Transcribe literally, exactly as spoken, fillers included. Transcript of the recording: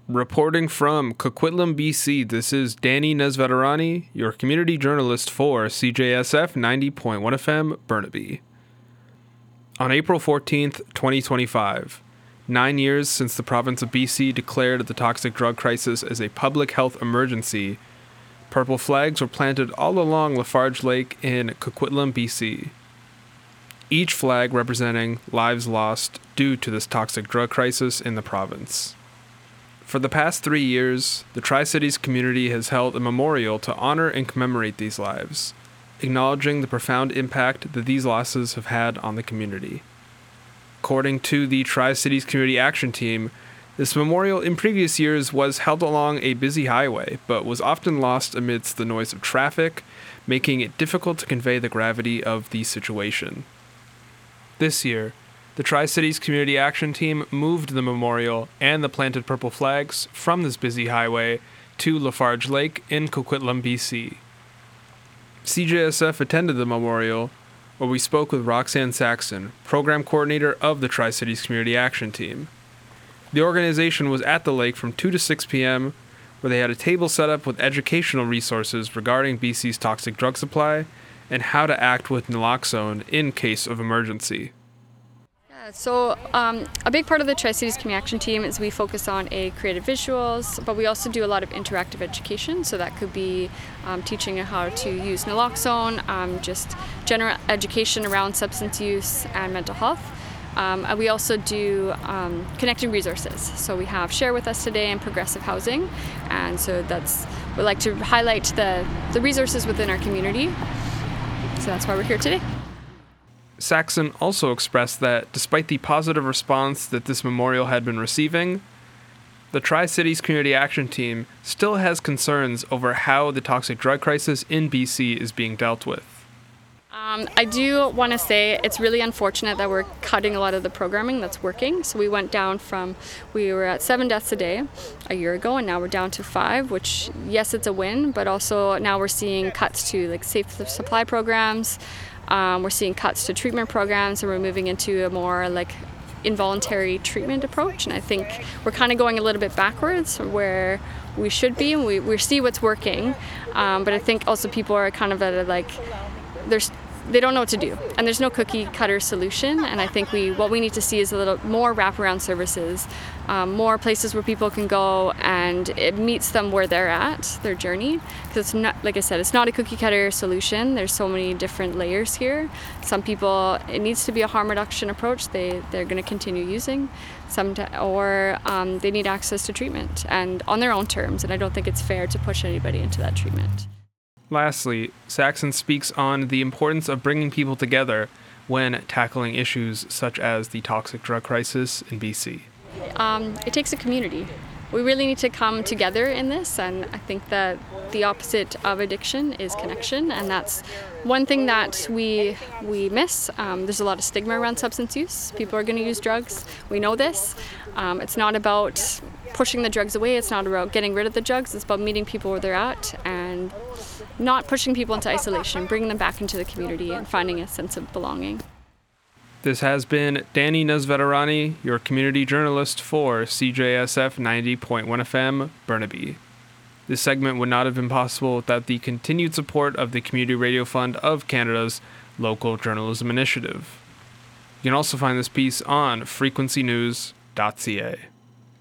Reporting from Coquitlam, B C, this is Danny Nesveterani, your community journalist for C J S F ninety point one F M, Burnaby. On April fourteenth, twenty twenty-five, nine years since the province of B C declared the toxic drug crisis as a public health emergency, purple flags were planted all along Lafarge Lake in Coquitlam, B C. Each flag representing lives lost due to this toxic drug crisis in the province. For the past three years, the Tri-Cities community has held a memorial to honor and commemorate these lives, acknowledging the profound impact that these losses have had on the community. According to the Tri-Cities Community Action Team, this memorial in previous years was held along a busy highway, but was often lost amidst the noise of traffic, making it difficult to convey the gravity of the situation. This year, the Tri-Cities Community Action Team moved the memorial and the planted purple flags from this busy highway to Lafarge Lake in Coquitlam, B C. C J S F attended the memorial, where we spoke with Roxanne Saxon, program coordinator of the Tri-Cities Community Action Team. The organization was at the lake from two to six p.m., where they had a table set up with educational resources regarding B C's toxic drug supply and how to act with naloxone in case of emergency. So um, a big part of the Tri-Cities Community Action Team is we focus on a creative visuals, but we also do a lot of interactive education. So that could be um, teaching how to use naloxone, um, just general education around substance use and mental health. Um, and we also do um, connecting resources. So we have Share With Us today and Progressive Housing. And so that's, we like to highlight the, the resources within our community. So that's why we're here today. Saxon also expressed that, despite the positive response that this memorial had been receiving, the Tri-Cities Community Action Team still has concerns over how the toxic drug crisis in B C is being dealt with. Um, I do want to say it's really unfortunate that we're cutting a lot of the programming that's working. So we went down from, we were at seven deaths a day a year ago, and now we're down to five, which, yes, it's a win, but also now we're seeing cuts to like safe supply programs. Um, we're seeing cuts to treatment programs, and we're moving into a more like involuntary treatment approach. And I think we're kind of going a little bit backwards from where we should be, and we, we see what's working. Um, but I think also people are kind of at a like, there's they don't know what to do, and there's no cookie cutter solution. And I think we what we need to see is a little more wraparound services, um, more places where people can go and it meets them where they're at, their journey. Because it's not, like I said, it's not a cookie cutter solution. There's so many different layers here. Some people, it needs to be a harm reduction approach. They they're going to continue using, some to, or um, they need access to treatment and on their own terms. And I don't think it's fair to push anybody into that treatment. Lastly, Saxon speaks on the importance of bringing people together when tackling issues such as the toxic drug crisis in B C. Um, it takes a community. We really need to come together in this, and I think that the opposite of addiction is connection, and that's one thing that we we miss. Um, there's a lot of stigma around substance use. People are going to use drugs. We know this. Um, it's not about pushing the drugs away. It's not about getting rid of the drugs. It's about meeting people where they're at and not pushing people into isolation, bringing them back into the community and finding a sense of belonging. This has been Danny Nesveterani, your community journalist for C J S F ninety point one F M, Burnaby. This segment would not have been possible without the continued support of the Community Radio Fund of Canada's Local Journalism Initiative. You can also find this piece on frequency news dot c a.